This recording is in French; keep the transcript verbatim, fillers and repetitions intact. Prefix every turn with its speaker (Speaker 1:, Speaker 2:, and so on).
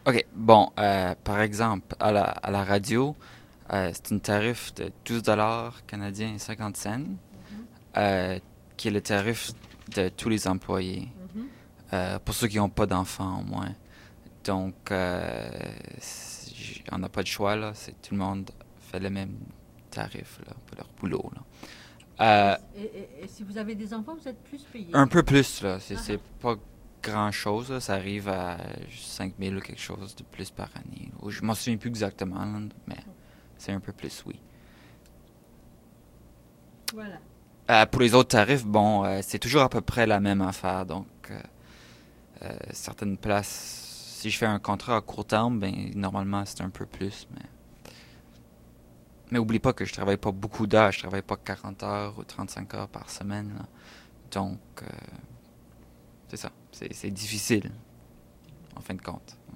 Speaker 1: OK, bon, euh, par exemple, à la, à la radio, euh, c'est un tarif de douze dollars canadiens et cinquante cents,
Speaker 2: Mhm,
Speaker 1: euh, qui est le tarif de tous les employés,
Speaker 2: mhm.
Speaker 1: euh, pour ceux qui n'ont pas d'enfants au moins. Donc, euh, c'est- on n'a pas de choix, là. C'est, tout le monde fait le même tarif, là, pour leur boulot, là.
Speaker 2: Et,
Speaker 1: Euh,
Speaker 2: et- et- et si vous avez des enfants, vous êtes plus payé.
Speaker 1: un peu plus, là. C'est,
Speaker 2: Ah,
Speaker 1: c'est
Speaker 2: ah.
Speaker 1: pas grand-chose, là. Ça arrive à cinq mille ou quelque chose de plus par année. Ou je m'en souviens plus exactement, là, mais c'est un peu plus, oui.
Speaker 2: Voilà.
Speaker 1: Euh, pour les autres tarifs, bon, euh, c'est toujours à peu près la même affaire. Donc, euh, euh, certaines places, si je fais un contrat à court terme, ben, normalement, c'est un peu plus, mais Mais oublie pas que je travaille pas beaucoup d'heures, je travaille pas quarante heures ou trente-cinq heures par semaine, là. Donc, euh, c'est ça. C'est, c'est difficile, en fin de compte.